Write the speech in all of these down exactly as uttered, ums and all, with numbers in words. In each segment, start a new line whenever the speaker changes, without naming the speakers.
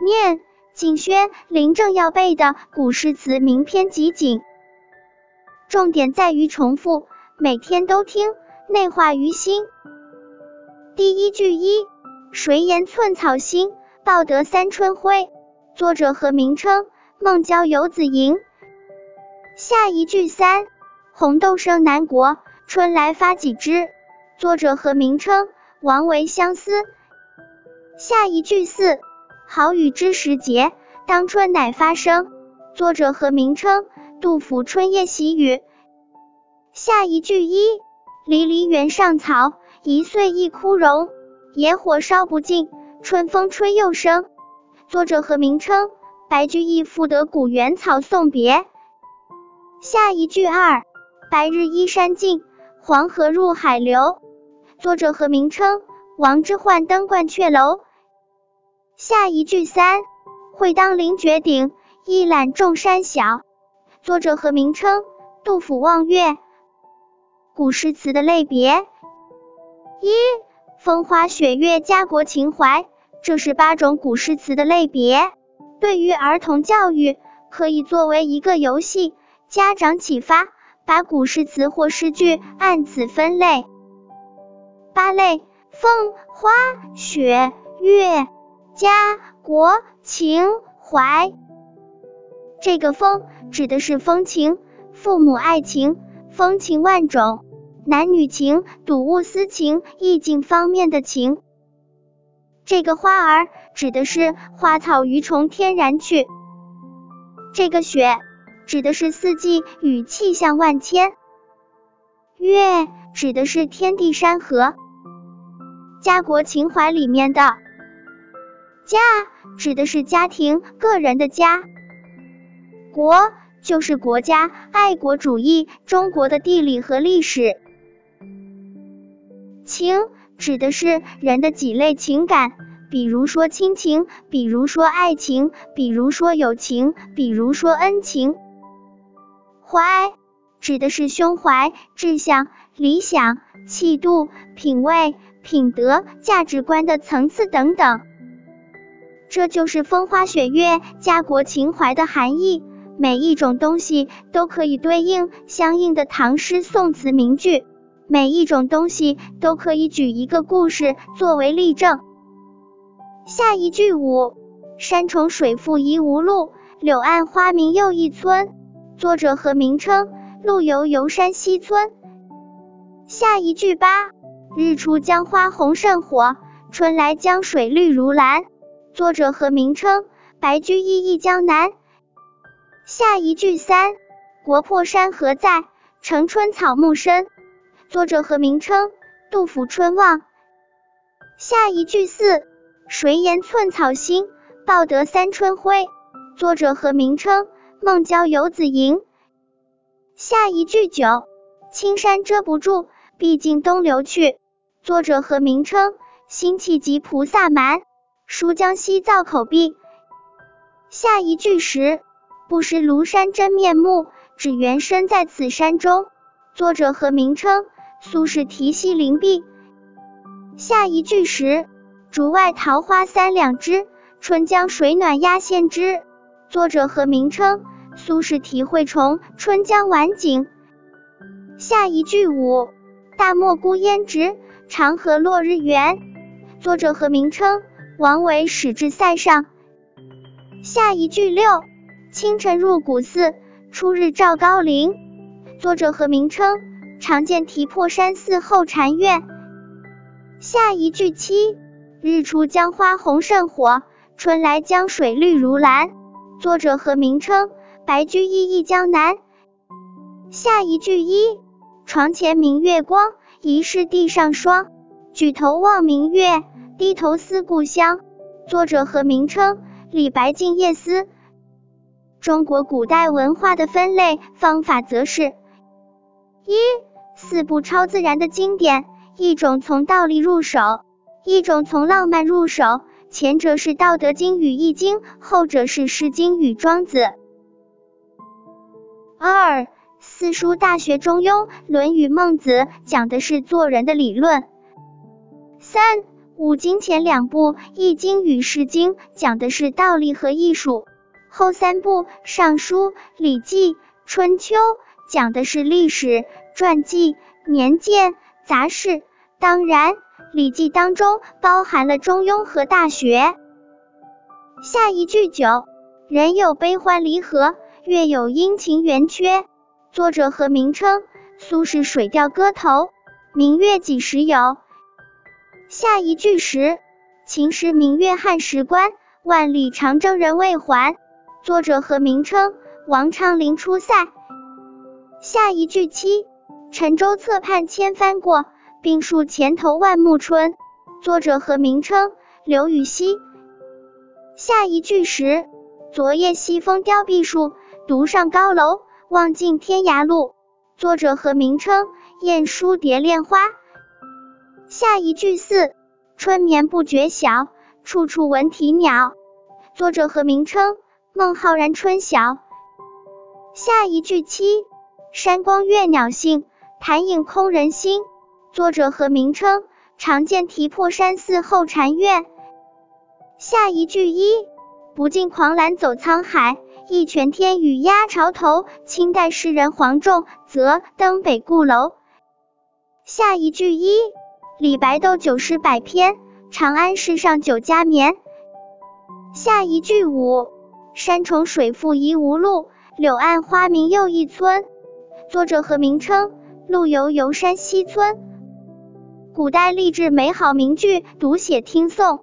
念景轩临正要背的古诗词名篇集锦，重点在于重复，每天都听，内化于心。第一句一，谁言寸草心，报得三春晖。作者和名称，孟郊游子吟。下一句三，红豆生南国，春来发几枝。作者和名称，王维相思。下一句四，好雨知时节，当春乃发生。作者和名称，杜甫春夜喜雨。下一句一，离离原上草，一岁一枯荣。野火烧不尽，春风吹又生。作者和名称，白居易赋得古原草送别。下一句二，白日依山尽，黄河入海流。作者和名称，王之涣登鹳雀楼。下一句三，会当凌绝顶，一览众山小。作者和名称，杜甫望岳。古诗词的类别，一，风花雪月家国情怀，这是八种古诗词的类别。对于儿童教育，可以作为一个游戏，家长启发，把古诗词或诗句按此分类。八类，风花雪月家国情怀。这个风指的是风情，父母爱情，风情万种，男女情、睹物思情、意境方面的情。这个花儿指的是花草鱼虫天然趣。这个雪指的是四季与气象万千。月指的是天地山河。家国情怀里面的家指的是家庭、个人的家。国就是国家、爱国主义、中国的地理和历史。情指的是人的几类情感，比如说亲情，比如说爱情，比如说友情，比如说恩情。怀指的是胸怀、志向、理想、气度、品味、品德、价值观的层次等等。这就是风花雪月家国情怀的含义，每一种东西都可以对应相应的唐诗宋词名句，每一种东西都可以举一个故事作为例证。下一句五，山重水复疑无路，柳暗花明又一村。作者和名称，陆游游山西村。下一句八，日出江花红胜火，春来江水绿如蓝。作者和名称，白居易忆江南。下一句三，国破山河在，城春草木深。作者和名称，杜甫春望。下一句四，谁言寸草心，报得三春晖。作者和名称，孟郊游子吟。下一句九，青山遮不住，毕竟东流去。作者和名称，辛弃疾菩萨蛮。书江西造口壁。下一句十，不识庐山真面目，只缘身在此山中。作者和名称，苏轼题西林壁。下一句十，竹外桃花三两枝，春江水暖鸭先知。作者和名称，苏轼题惠崇春江晚景。下一句五，大漠孤烟直，长河落日圆。作者和名称，王维使至塞上。下一句六，清晨入古寺，初日照高林。作者和名称，常见题破山寺后禅院。下一句七，日出江花红胜火，春来江水绿如蓝。作者和名称，白居易忆江南。下一句一，床前明月光，疑是地上霜。举头望明月，低头思故乡。作者和名称，李白静夜思。中国古代文化的分类方法则是：一、四部超自然的经典，一种从道理入手，一种从浪漫入手，前者是《道德经》与《易经》，后者是《诗经》与《庄子》。二、四书大学中庸、论语、孟子讲的是做人的理论。三、 五经前两部《易经》与《诗经》讲的是道理和艺术，后三部《尚书》《礼记》《春秋》讲的是历史、传记、年鉴、杂事。当然，《礼记》当中包含了中庸和大学。下一句九，人有悲欢离合，月有阴晴圆缺。作者和名称：苏轼《水调歌头》。明月几时有？下一句十，秦时明月汉时关，万里长征人未还。作者和名称：王昌龄出塞。下一句七，沉舟侧畔千帆过，病树前头万木春。作者和名称：刘禹锡。下一句十，昨夜西风凋碧树，独上高楼，望尽天涯路。作者和名称：晏殊蝶恋花。下一句四，春眠不觉晓，处处闻啼鸟。作者和名称：孟浩然春晓。下一句七，山光悦鸟性，潭影空人心。作者和名称：常见题破山寺后禅院。下一句一，不尽狂澜走沧海，一拳天宇压潮头。清代诗人黄仲则登北固楼。下一句一，李白斗酒诗百篇，长安市上酒家眠。下一句五，山重水复疑无路，柳暗花明又一村。作者和名称：陆游游山西村。古代励志美好名句读写听诵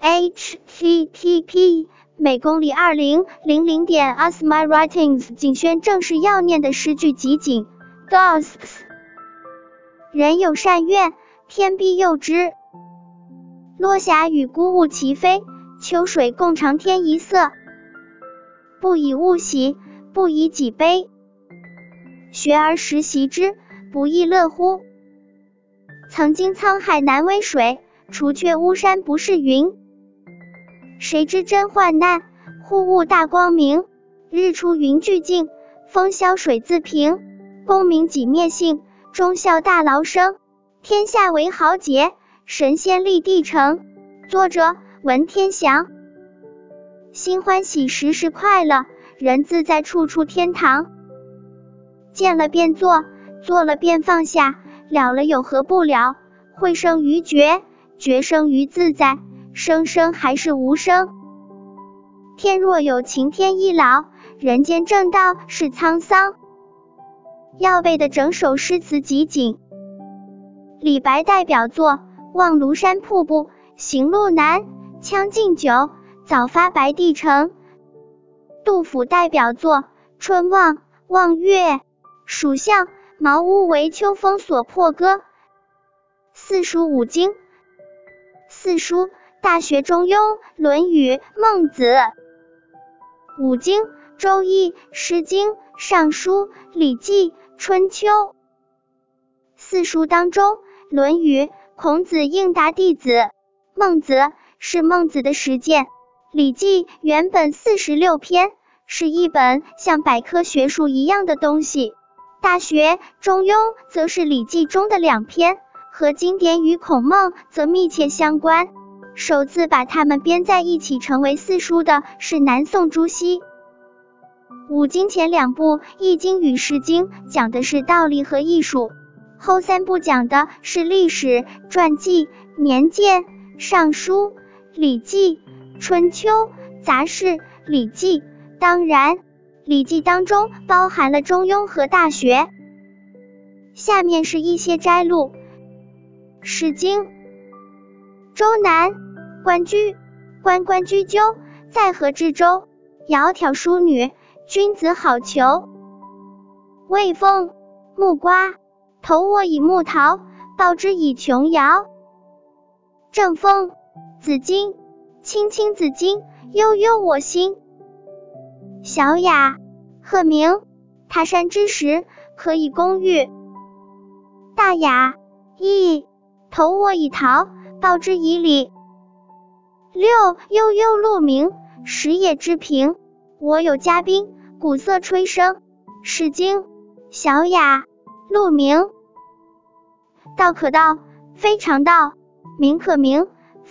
H T T P 每公里二零零零点 Ask My Writings 景轩正是要念的诗句集锦 D O S K。 人有善愿，天必佑之。落霞与孤鹜齐飞，秋水共长天一色。不以物喜，不以己悲。学而时习之，不亦乐乎？曾经沧海难为水，除却巫山不是云。谁知真患难，忽悟大光明。日出云俱净，风消水自平。功名己灭性，忠孝大劳生。天下为豪杰，神仙立地成。作者：文天祥。心欢喜时时快乐，人自在处处天堂。见了便做，做了便放下，了了有何不了？会生于觉，觉生于自在，生生还是无声。天若有情天亦老，人间正道是沧桑。要背的整首诗词集锦。李白代表作《望庐山瀑布》，行路难，将进酒，早发白帝城。杜甫代表作《春望》，望月，蜀相，茅屋为秋风所破歌。四书五经。四书：大学、中庸、论语、孟子。五经：周易、诗经、尚书、礼记、春秋。四书当中，论语，孔子应答弟子，孟子是孟子的实践。礼记原本四十六篇，是一本像百科学术一样的东西。大学、中庸则是礼记中的两篇，和经典与孔孟则密切相关。首次把它们编在一起成为四书的是南宋朱熹。五经前两部《易经》与《诗经》讲的是道理和艺术，后三部讲的是历史、传记、年鉴、尚书、礼记、春秋、杂事、礼记。当然，礼记当中包含了中庸和大学。下面是一些摘录。诗经。周南，关雎，关关雎鸠，在河之洲。窈窕淑女，君子好逑。卫风，木瓜，投我以木桃，报之以琼瑶。正风，子荆，青青子衿，悠悠我心。小雅，鹤鸣，他山之石，可以攻玉。大雅，意，投我以桃，报之以李。六，悠悠鹿鸣，食野之苹。我有嘉宾，鼓瑟吹笙。诗经。小雅，鹿鸣。道可道，非常道；名可名，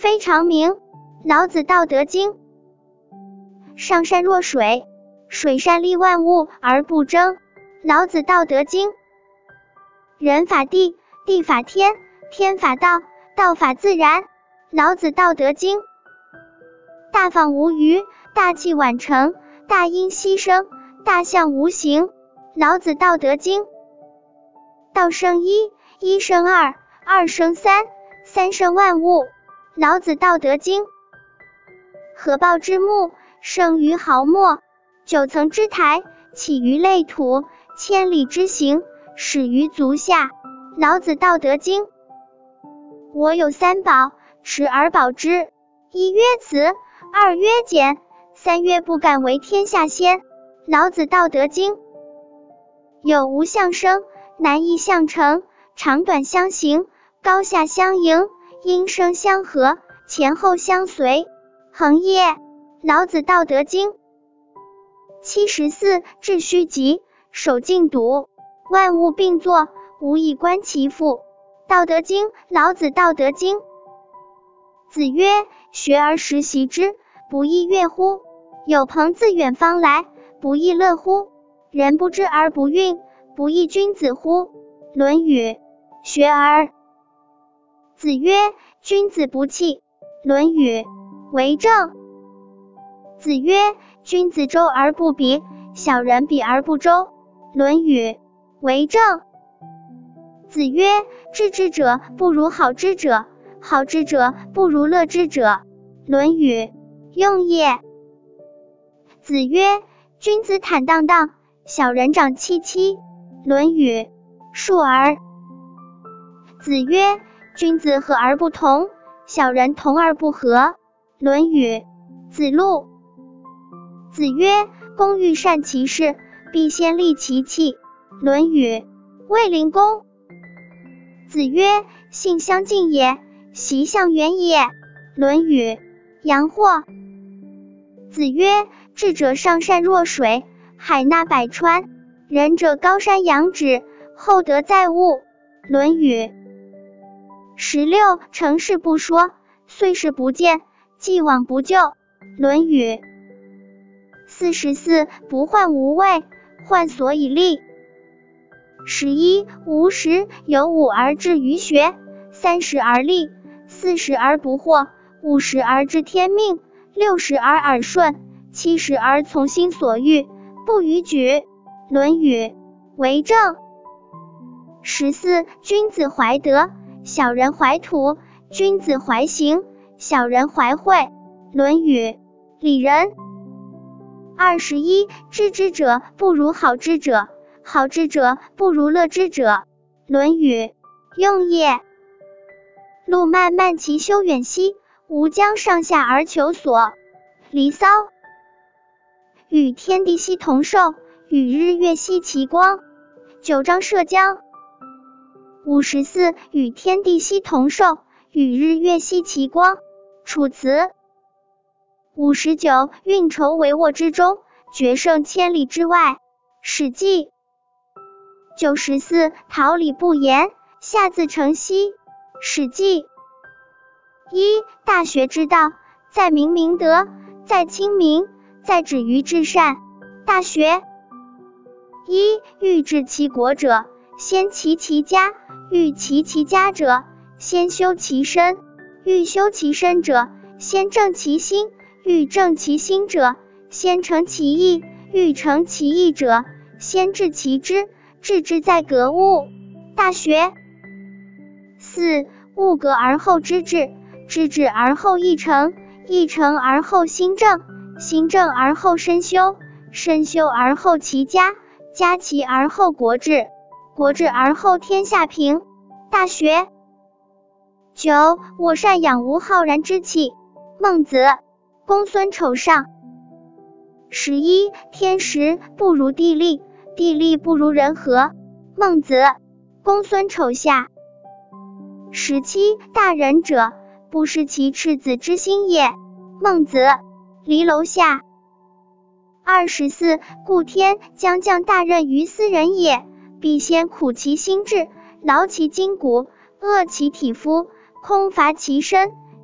非常明。老子道德经。上善若水，水善利万物而不争。老子道德经。人法地，地法天，天法道，道法自然。老子道德经。大放无余，大器晚成，大音希声，大象无形。老子道德经。道生一，一生二，二生三，三生万物。老子道德经。合抱之木，生于毫末；九层之台，起于垒土；千里之行，始于足下。老子道德经。我有三宝，持而保之。一曰慈，二曰俭，三曰不敢为天下先。老子道德经。有无相生，难易相成，长短相形，高下相迎，音声相和，前后相随。恒业。老子道德经。七十四，致虚极，守静笃，万物并作，无以观其复。道德经。老子道德经。子曰：学而时习之，不亦乐乎？有朋自远方来，不亦乐乎？人不知而不愠，不亦君子乎？论语。学而。子曰：君子不器。论语。为政。子曰：君子周而不比，小人比而不周。论语。为政。子曰：知之者不如好之者，好之者不如乐之者。论语。用也。子曰：君子坦荡荡，小人长戚戚。论语。述而。子曰：君子和而不同，小人同而不和。论语。子路。子曰：工欲善其事，必先利其器。论语。卫灵公。子曰：性相近也，习相远也。论语。阳货。子曰：智者上善若水，海纳百川；仁者高山仰止，厚德载物。论语。十六，成事不说，岁事不见，既往不咎。论语。四十四，不患无位，患所以立。十一，吾十有五而志于学，三十而立，四十而不惑，五十而知天命，六十而耳顺，七十而从心所欲，不逾矩。论语。为政。十四，君子怀德，小人怀土；君子怀行，小人怀惠。论语。礼仁。二十一，知之者不如好之者，好之者不如乐之者。论语。用也。路漫漫其修远兮，吾将上下而求索。离骚。与天地兮同寿，与日月兮齐光。九章涉江。五十四，与天地兮同寿，与日月兮齐光。楚辞。五十九，运筹帷幄之中，决胜千里之外。史记。九十四，桃李不言，下自成蹊。史记。一、大学之道，在明明德，在亲民，在止于至善。大学。一、欲治其国者，先齐其家；欲齐其家者，先修其身；欲修其身者，先正其心；欲正其心者，先诚其意；欲诚其意者，先治其知。治之在格物。大学。四、物格而后知至，知至而后意诚，意诚而后心正，心正而后身修，身修而后齐家，家齐而后国治，国治而后天下平。大学。九、我善养无浩然之气。孟子。公孙丑上。十一、天时不如地利，地利不如人和。孟子。公孙丑下。十七、大仁者，不失其赤子之心也。孟子。离楼下。二十四、故天将降大任于斯人也，必先苦其心志，劳其筋骨，饿其体肤，空乏其身，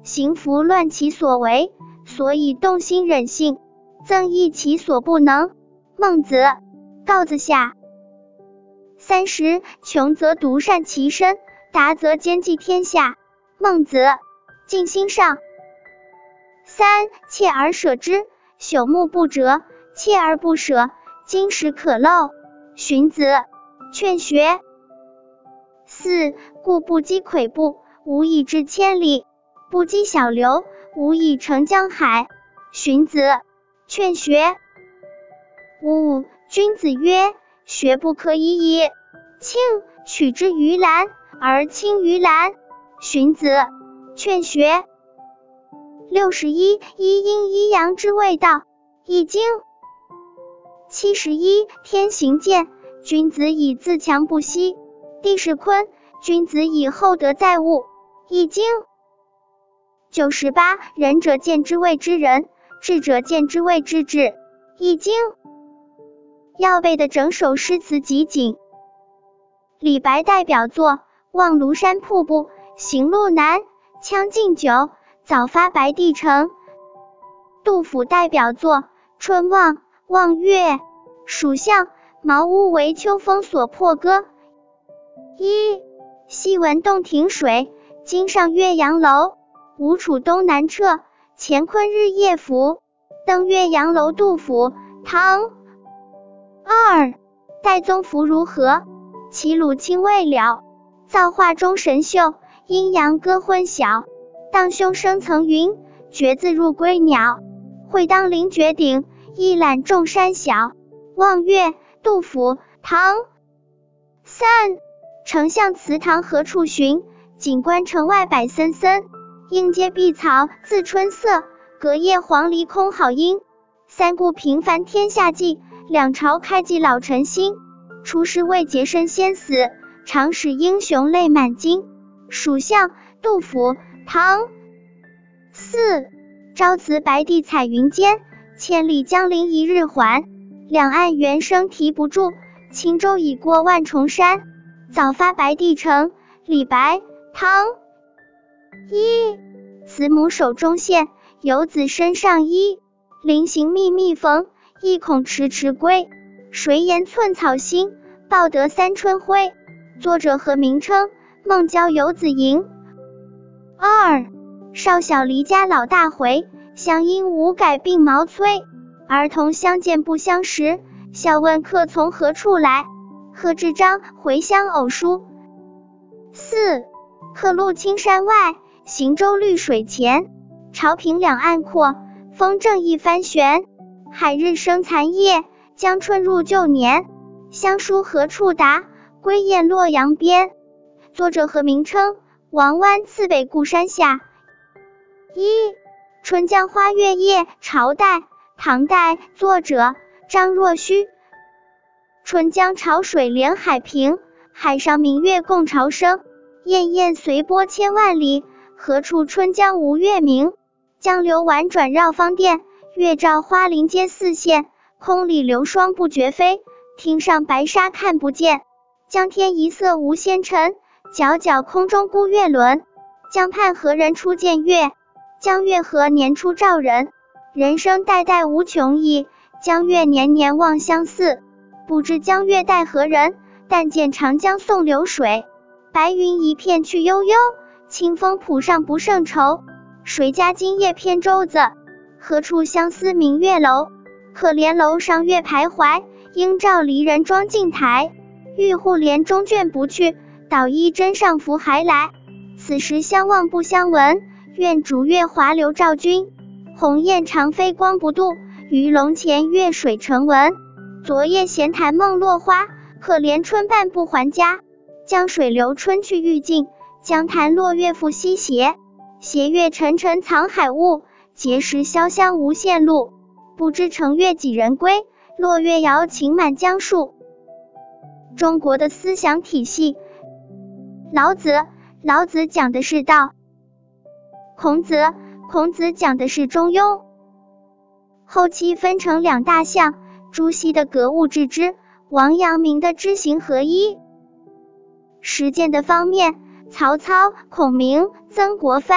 行拂乱其所为，所以动心忍性，增益其所不能。孟子，告子下。三十，穷则独善其身，达则兼济天下。孟子，尽心上。三，锲而舍之，朽木不折；锲而不舍，金石可镂。荀子，劝学。四，故不积跬步，无以至千里；不积小流，无以成江海。荀子，劝学。五，君子曰：学不可以已，庆取之于蓝而亲于蓝。荀子，劝学。六十一，一阴一阳之谓道，易经。七十一，天行健，君子以自强不息。地势坤，君子以厚德载物。易经。九十八，仁者见之谓之仁，智者见之谓之智。易经。要背的整首诗词集锦。李白代表作：望庐山瀑布，行路难；将进酒，早发白帝城。杜甫代表作：春望、望岳、蜀相、茅屋为秋风所破歌。一，昔闻洞庭水，今上岳阳楼。吴楚东南坼，乾坤日夜浮。登岳阳楼杜甫，唐。二，岱宗夫如何？齐鲁青未了。造化钟神秀，阴阳割昏晓。荡胸生层云，决眦入归鸟。会当凌绝顶，一览众山小。望岳，杜甫，唐。三，丞相祠堂何处寻？锦官城外柏森森。应阶碧草自春色，隔叶黄鹂空好音。三顾平凡天下计，两朝开济老臣心。出师未捷身先死，常使英雄泪满襟。蜀相，杜甫，唐。四，朝辞白帝彩云间，千里江陵一日还。两岸猿声啼不住，轻舟已过万重山。早发白帝城，李白，唐。一，慈母手中线，游子身上衣。临行密密缝，意恐迟迟归。谁言寸草心，报得三春晖。作者和名称：孟郊游子吟。二，少小离家老大回，乡音无改鬓毛衰。儿童相见不相识，笑问客从何处来。贺知章回乡偶书。四，客路青山外，行舟绿水前。潮平两岸阔，风正一帆悬。海日生残夜，江春入旧年。乡书何处达？归雁洛阳边。作者和名称：王湾次北固山下。一，春江花月夜，朝代，唐代，作者张若虚。春江潮水连海平，海上明月共潮生。滟滟随波千万里，何处春江无月明？江流宛转绕芳甸，月照花林皆似霰。空里流霜不觉飞，汀上白沙看不见。江天一色无纤尘，皎皎空中孤月轮。江畔何人初见月？江月何年初照人？人生代代无穷意，江月年年望相似。不知江月待何人？但见长江送流水。白云一片去悠悠，清风浦上不胜愁。谁家今夜扁舟子？何处相思明月楼？可怜楼上月徘徊，应照离人妆镜台。玉户帘中卷不去，捣衣砧上拂还来。此时相望不相闻，愿逐月华流照君。鸿雁长飞光不度，鱼龙潜跃水成文。昨夜闲谈梦落花，可怜春半不还家。江水流春去欲尽，江潭落月复西斜。斜月沉沉藏海雾，碣石潇湘无限路。不知乘月几人归，落月摇情满江树。中国的思想体系，老子，老子讲的是道；孔子，孔子讲的是中庸。后期分成两大项，朱熹的格物致知，王阳明的知行合一。实践的方面，曹操、孔明、曾国藩、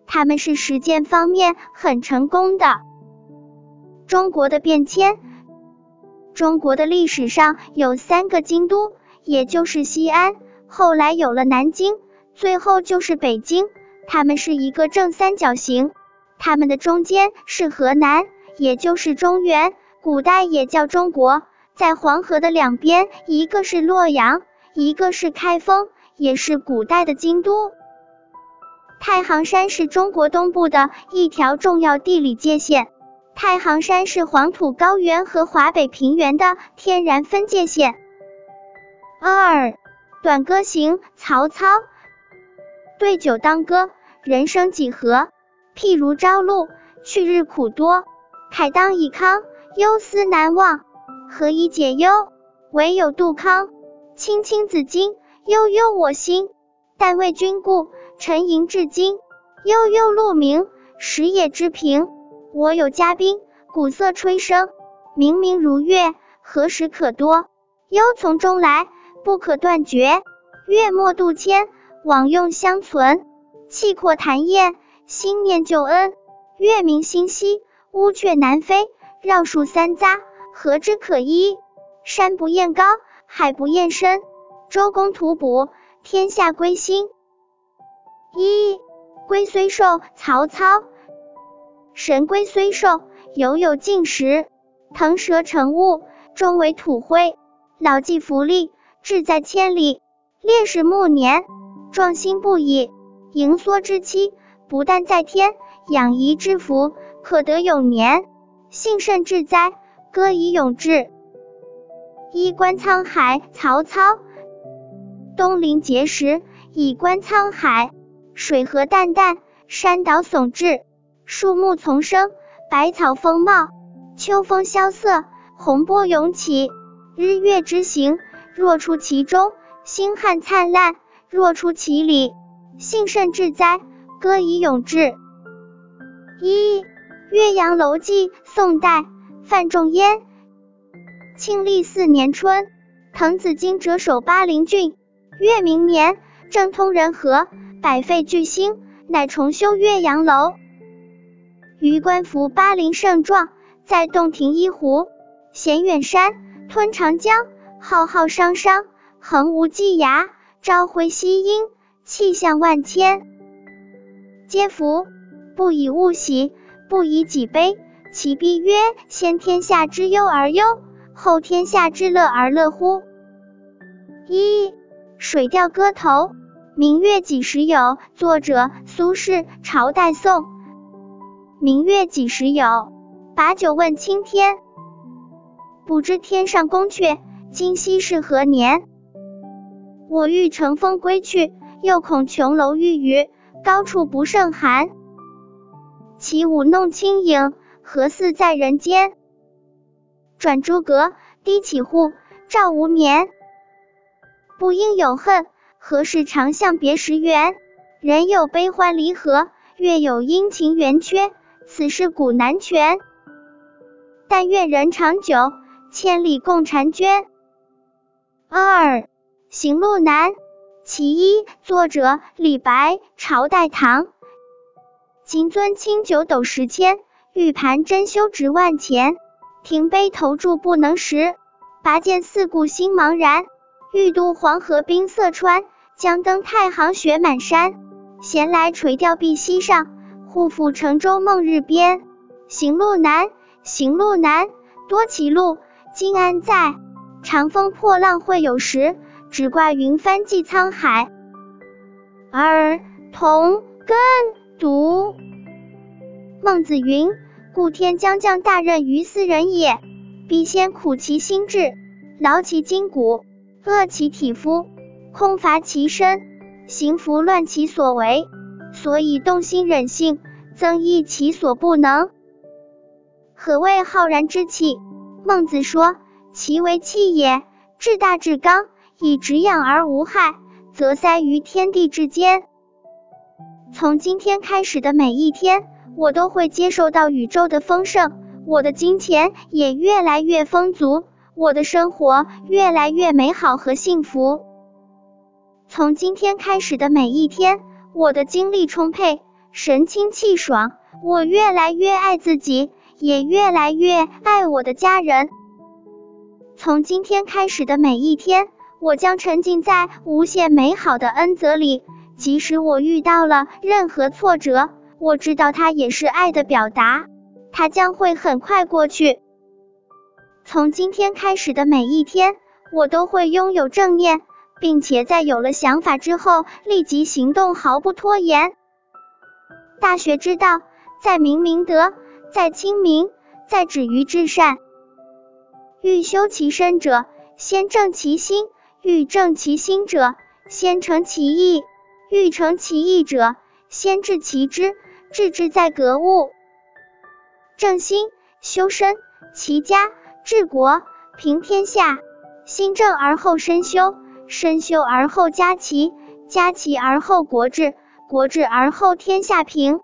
他们是实践方面很成功的。中国的变迁，中国的历史上有三个京都，也就是西安，后来有了南京，最后就是北京，它们是一个正三角形，它们的中间是河南，也就是中原，古代也叫中国。在黄河的两边，一个是洛阳，一个是开封，也是古代的京都。太行山是中国东部的一条重要地理界线，太行山是黄土高原和华北平原的天然分界线。二、短歌行，曹操。对酒当歌，人生几何？譬如朝露，去日苦多。慨当以慷，忧思难忘。何以解忧？唯有杜康。青青子衿，悠悠我心。但为君故，沉吟至今。悠悠鹿鸣，食野之苹。我有嘉宾，鼓瑟吹笙。明明如月，何时可掇？忧从中来，不可断绝。月末度迁，往用相存。气阔谈燕，心念旧恩。月明星稀，乌鹊南飞。绕树三匝，何之可依？山不厌高，海不厌深。周公吐哺，天下归心。一、龟虽寿，曹操。神龟虽寿，犹有竟时。腾蛇乘雾，终为土灰。老骥伏枥，志在千里。烈士暮年，壮心不已。盈缩之期，不但在天，养怡之福，可得永年。幸甚至哉，歌以咏志。衣观沧海，曹操。东临碣石，以观沧海。水何澹澹，山岛竦峙。树木丛生，百草丰茂。秋风萧瑟，洪波涌起。日月之行，若出其中。星汉灿烂，若出其里。幸甚至哉，歌以咏志。一、岳阳楼记，宋代，范仲淹。庆历四年春，滕子京谪守巴陵郡。越明年，政通人和，百废具兴，乃重修岳阳楼。余观夫巴陵胜状，在洞庭一湖，衔远山，吞长江，浩浩汤汤，横无际涯，朝晖夕阴，气象万千。嗟夫！不以物喜，不以己悲。其必曰：先天下之忧而忧，后天下之乐而乐乎？一、水调歌头。明月几时有？作者苏轼，朝代宋。明月几时有？把酒问青天。不知天上宫阙，今夕是何年？我欲乘风归去，又恐琼楼玉宇，高处不胜寒。起舞弄清影，何似在人间？转朱阁，低绮户，照无眠。不应有恨，何事长向别时圆？人有悲欢离合，月有阴晴圆缺，此事古难全。但愿人长久，千里共婵娟。二、行路难。其一，作者李白，朝代唐。金樽清酒斗十千，玉盘珍羞值万钱。停杯投箸不能食，拔剑四顾心茫然。欲渡黄河冰塞川，将登太行雪满山。闲来垂钓碧溪上，忽复乘舟梦日边。行路难，行路难，多歧路，今安在？长风破浪会有时，只挂云帆济沧海。二、同根读。孟子云：故天将降大任于斯人也，必先苦其心志，劳其筋骨，饿其体肤，空乏其身，行拂乱其所为，所以动心忍性，增益其所不能。何谓浩然之气？孟子说，其为气也，至大至刚，以直养而无害，则塞于天地之间。从今天开始的每一天，我都会接受到宇宙的丰盛，我的金钱也越来越丰足，我的生活越来越美好和幸福。从今天开始的每一天，我的精力充沛， 神清气爽，我越来越爱自己，也越来越爱我的家人。从今天开始的每一天，我将沉浸在无限美好的恩泽里，即使我遇到了任何挫折，我知道它也是爱的表达，它将会很快过去。从今天开始的每一天，我都会拥有正念，并且在有了想法之后立即行动，毫不拖延。大学之道，在明明德，在亲民，在止于至善。欲修其身者，先正其心；欲正其心者，先诚其意；欲诚其意者，先治其知。治之在格物。正心，修身，齐家，治国，平天下。心正而后身修，身修而后家齐，家齐而后国治，国治而后天下平。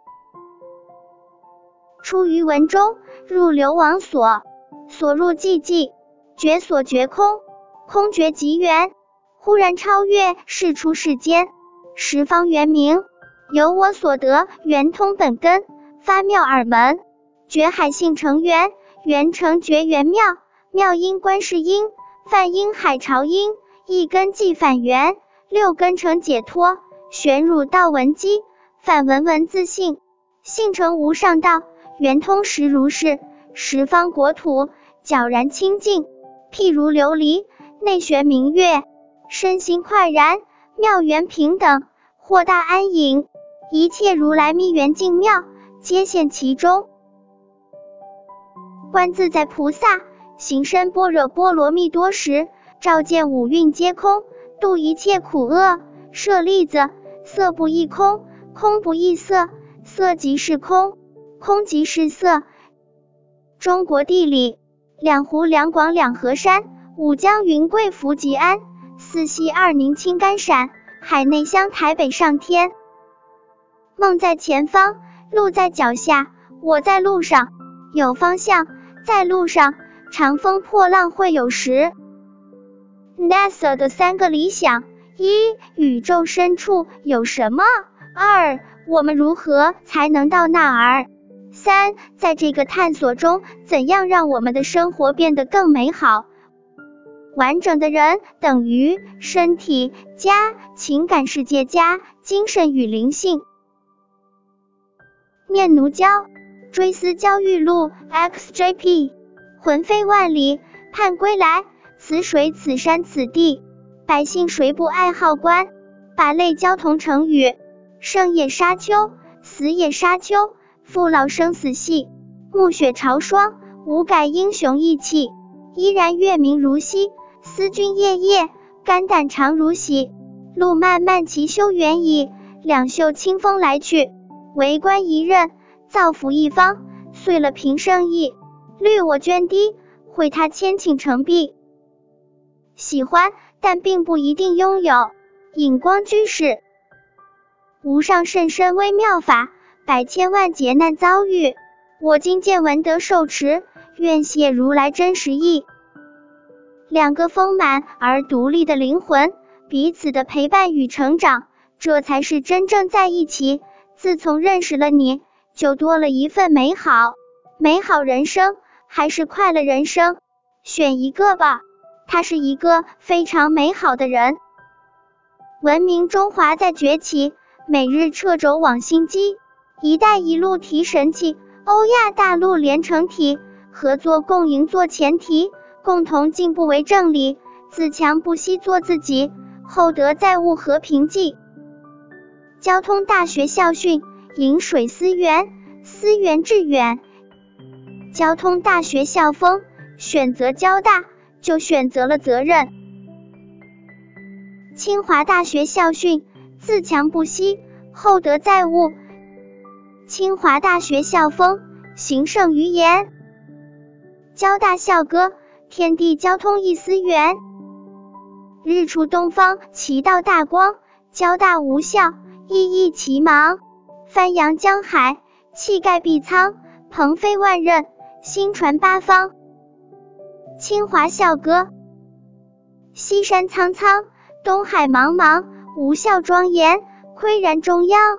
出于文中，入流王所，所入寂寂，觉所觉空，空觉即圆，忽然超越世出世间，十方圆明，由我所得，圆通本根，发妙耳门，觉海性成圆，圆成觉圆妙，妙因观世音，梵因海潮音，一根即反圆，六根成解脱，玄入道闻机，反闻闻自性，性成无上道，圆通实如是，十方国土皎然清净，譬如琉璃，内玄明月，身心快然，妙圆平等，豁大安隐，一切如来密圆净妙，皆现其中。观自在菩萨行深般若波罗蜜多时，照见五蕴皆空，度一切苦厄。舍利子，色不异空，空不异色，色即是空，空即是色。中国地理：两湖两广两河山，五江云贵福吉安，四溪二宁青甘陕，海内乡台北上天。梦在前方，路在脚下，我在路上，有方向，在路上，长风破浪会有时。NASA 的三个理想：一、宇宙深处有什么？二、我们如何才能到那儿？三、在这个探索中，怎样让我们的生活变得更美好？完整的人等于身体加情感世界加精神与灵性。念奴娇，追思焦裕禄 X J P， 魂飞万里盼归来，此水此山此地，百姓谁不爱好观？把泪交同成语，生也沙丘，死也沙丘，父老生死系，暮雪朝霜，无改英雄义气，依然月明如昔，思君夜夜，肝胆常如洗。路漫漫其修远矣，两袖清风来去，为官一任，造福一方，遂了平生意，虑我涓滴，会他千顷成璧。喜欢，但并不一定拥有。隐光居士，无上甚深微妙法，百千万劫难遭遇，我今见闻得受持，愿谢如来真实义。两个丰满而独立的灵魂，彼此的陪伴与成长，这才是真正在一起。自从认识了你，就多了一份美好。美好人生还是快乐人生，选一个吧。他是一个非常美好的人。文明中华在崛起，每日掣肘往新机，一带一路提神器，欧亚大陆连成体，合作共赢做前提，共同进步为正理，自强不息做自己，厚德载物和平记。交通大学校训：饮水思源，思源致远。交通大学校风：选择交大，就选择了责任。清华大学校训：自强不息，厚德载物。清华大学校风：行胜于言。交大校歌：天地交通一思源。日出东方，其道大光，交大无效，意义其芒。翻扬江海，气盖碧苍，鹏飞万仞，星传八方。清华校歌：西山苍苍，东海茫茫，无效庄严，岿然中央。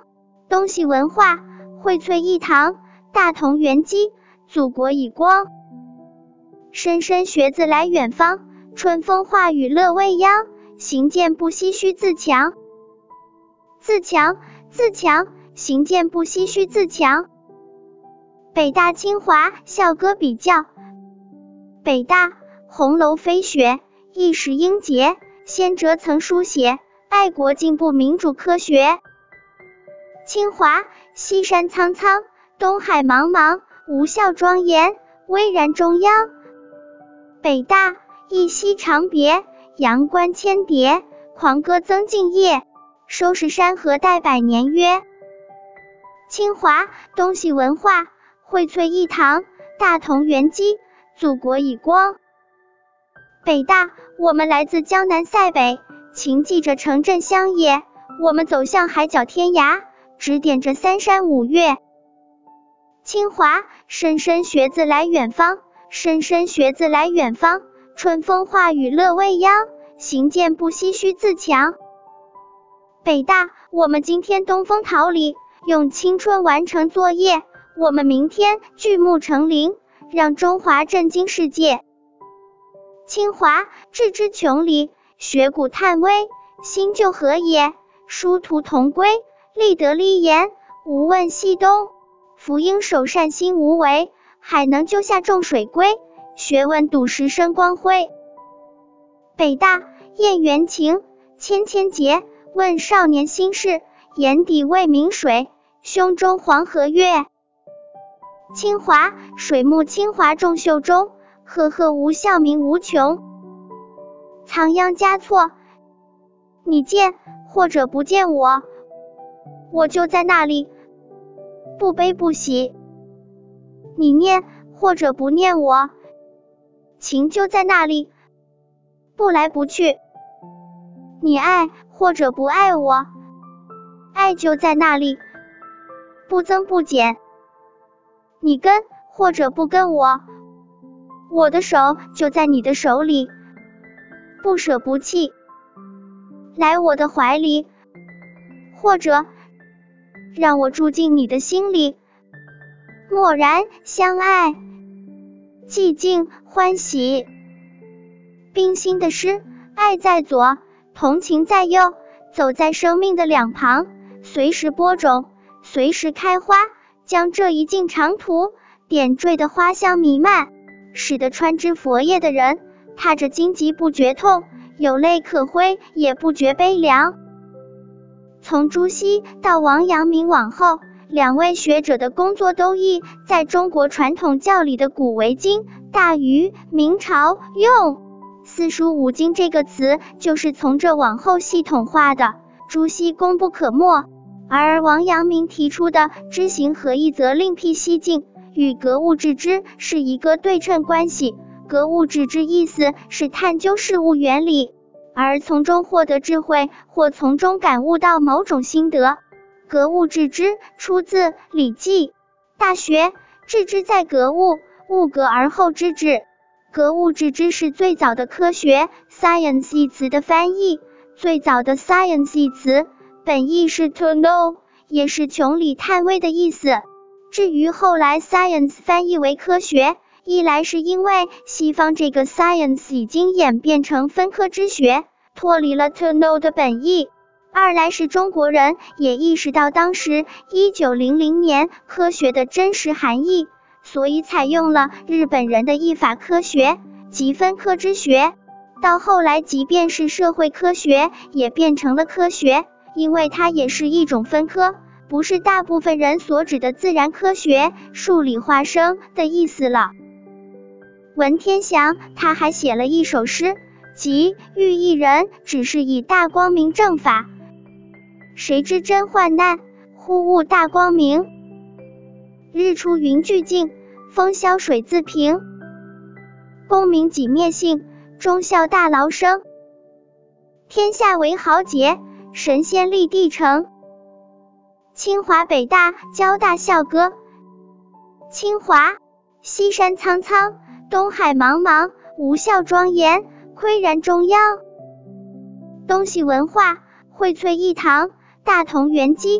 东西文化，荟萃一堂，大同元基，祖国以光。莘莘学子来远方，春风化雨乐未央，行健不息须自强。自强，自强，行健不息须自强。北大清华校歌比较，北大，红楼飞雪，一时英杰，先哲曾书写，爱国进步民主科学。清华，西山苍苍，东海茫茫，无效庄严，巍然中央。北大，一夕长别，阳关千叠，狂歌增敬业，收拾山河待百年约。清华，东西文化，荟萃一堂，大同元基，祖国以光。北大，我们来自江南塞北，情系着城镇乡野，我们走向海角天涯，指点着三山五岳。清华，莘莘学子来远方，莘莘学子来远方，春风化雨乐未央，行健不息须自强。北大，我们今天东风桃李，用青春完成作业，我们明天巨木成林，让中华震惊世界。清华，志之穷理，学古探微，新旧合也，殊途同归，立德立言，无问西东。福应首善心无为，海能救下重水龟，学问笃实生光辉。北大，验元情，千千结，问少年心事，眼底未明水，胸中黄河月。清华，水木清华众秀中，赫赫无效名无穷。仓央嘉措，你见或者不见我，我就在那里，不悲不喜。你念或者不念我，情就在那里，不来不去。你爱或者不爱我，爱就在那里，不增不减。你跟或者不跟我，我的手就在你的手里，不舍不弃。来我的怀里，或者让我住进你的心里，默然相爱，寂静欢喜。冰心的诗，爱在左，同情在右，走在生命的两旁，随时播种，随时开花，将这一径长途点缀的花香弥漫，使得穿之佛业的人踏着荆棘不觉痛，有泪可挥也不觉悲凉。从朱熹到王阳明往后，两位学者的工作都意在中国传统教理的古为今，大于明朝用四书五经这个词就是从这往后系统化的。朱熹功不可没，而王阳明提出的知行合一则另辟蹊径，与格物致知是一个对称关系。格物致知意思是探究事物原理，而从中获得智慧，或从中感悟到某种心得。格物致知出自《礼记·大学》，致知在格物，物格而后知之。格物致知是最早的科学 science 一词的翻译，最早的 science 一词本意是 to know， 也是穷理探微的意思。至于后来 science 翻译为科学，一来是因为西方这个 science 已经演变成分科之学，脱离了 to know 的本意；二来是中国人也意识到当时一九零零年科学的真实含义，所以采用了日本人的一法科学，即分科之学。到后来即便是社会科学也变成了科学，因为它也是一种分科，不是大部分人所指的自然科学、数理化生的意思了。文天祥他还写了一首诗，即喻一人只是以大光明正法，谁知真患难，忽悟大光明。日出云俱净，风消水自平。功名己灭性，忠孝大劳生。天下为豪杰，神仙立地成。清华北大交大校歌。清华，西山苍苍，东海茫茫，无效庄严，岿然中央。东西文化，荟萃一堂，大同元基，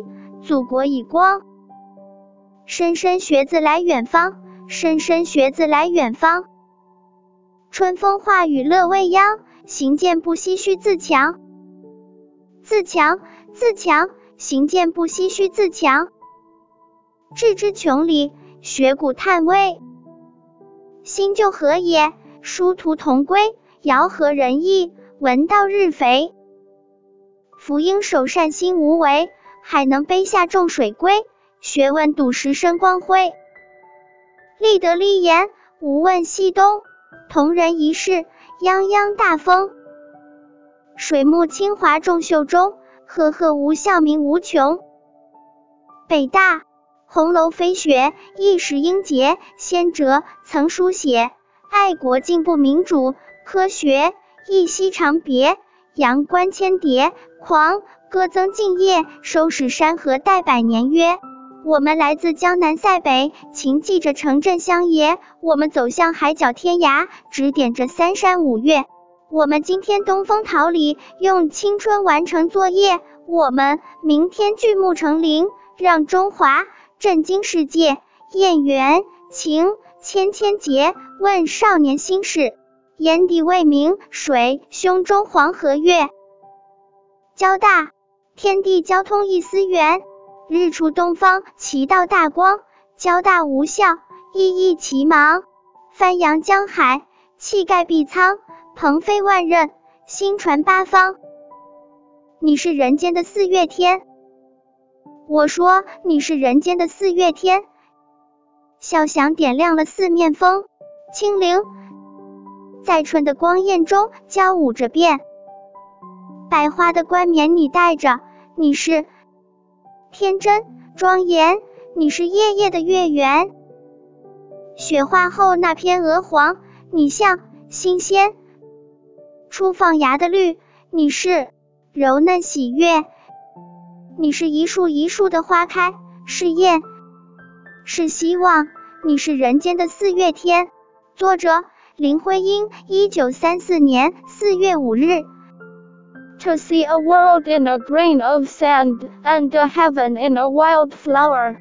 祖国已光。莘莘学子来远方，莘莘学子来远方。春风化雨乐未央，行健不唏嘘自强。自强，自强，行健不唏嘘自强。志之穷理，学古探微。新旧合也，殊途同归，尧和仁义，文道日肥。夫应首善心无为，海能杯下众水归，学问笃实身光辉。立德立言，无问西东，同人一事，泱泱大风。水木清华众秀中，赫赫无效名无穷。北大红楼飞雪，一时英杰，先哲曾书写，爱国进步民主，科学一夕长别，扬官千叠，狂歌增敬业，收拾山河待百年约。我们来自江南塞北，勤记着城镇乡野，我们走向海角天涯，指点着三山五岳。我们今天东风桃李，用青春完成作业，我们明天巨木成林，让中华震惊世界。燕园情千千结，问少年心事，眼底未明，水胸中黄河月。交大天地交通一丝源，日出东方，其道大光。交大无效，意义其芒。翻扬江海，气盖碧苍，鹏飞万仞，星传八方。你是人间的四月天，我说你是人间的四月天。笑响点亮了四面风，清灵在春的光艳中交舞着变。百花的冠冕你戴着，你是天真庄严，你是夜夜的月圆。雪化后那片鹅黄，你像新鲜初放芽的绿，你是柔嫩喜悦。你是一树一树的花开，是艳，是希望，你是人间的四月天。作者林徽因，一九三四年四月五日。
To see a world in a grain of sand, and a heaven in a wildflower.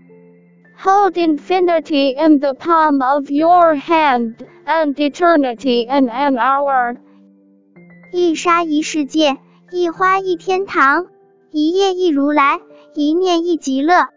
Hold infinity in the palm of your hand, and eternity in an hour.
一沙一世界，一花一天堂，一叶一如来，一念一极乐。